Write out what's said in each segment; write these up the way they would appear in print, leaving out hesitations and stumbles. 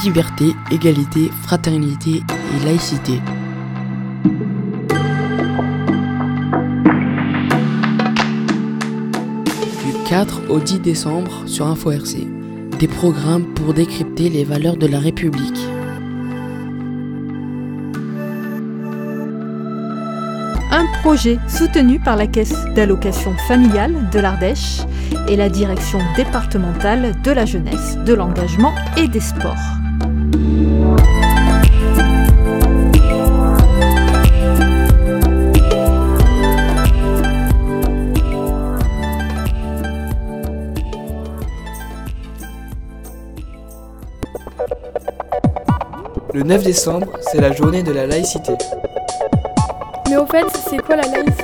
Liberté, égalité, fraternité et laïcité. Du 4 au 10 décembre sur Info RC. Des programmes pour décrypter les valeurs de la République. Un projet soutenu par la Caisse d'allocation familiale de l'Ardèche et la Direction départementale de la jeunesse, de l'engagement et des sports. Le 9 décembre, c'est la journée de la laïcité. Mais au fait, c'est quoi la laïcité ?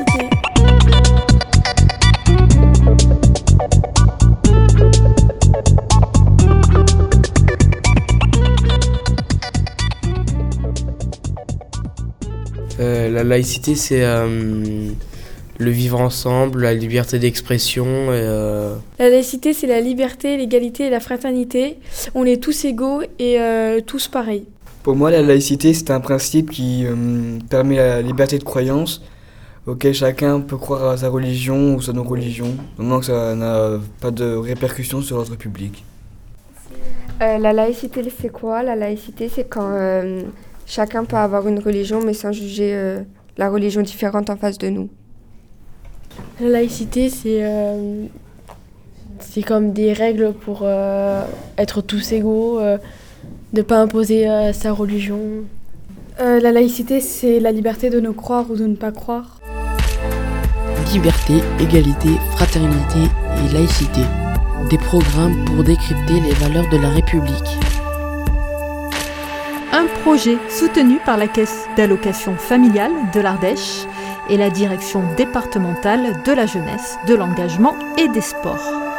La laïcité, c'est le vivre ensemble, la liberté d'expression. La laïcité, c'est la liberté, l'égalité et la fraternité. On est tous égaux et tous pareils. Pour moi, la laïcité, c'est un principe qui permet la liberté de croyance, auquel chacun peut croire à sa religion ou sa non-religion, moment que ça n'a pas de répercussions sur l'ordre public. La laïcité, c'est quoi ? La laïcité, c'est quand chacun peut avoir une religion, mais sans juger la religion différente en face de nous. La laïcité, c'est comme des règles pour être tous égaux, de ne pas imposer sa religion. La laïcité, c'est la liberté de ne croire ou de ne pas croire. Liberté, égalité, fraternité et laïcité. Des programmes pour décrypter les valeurs de la République. Un projet soutenu par la Caisse d'allocation familiale de l'Ardèche et la Direction départementale de la jeunesse, de l'engagement et des sports.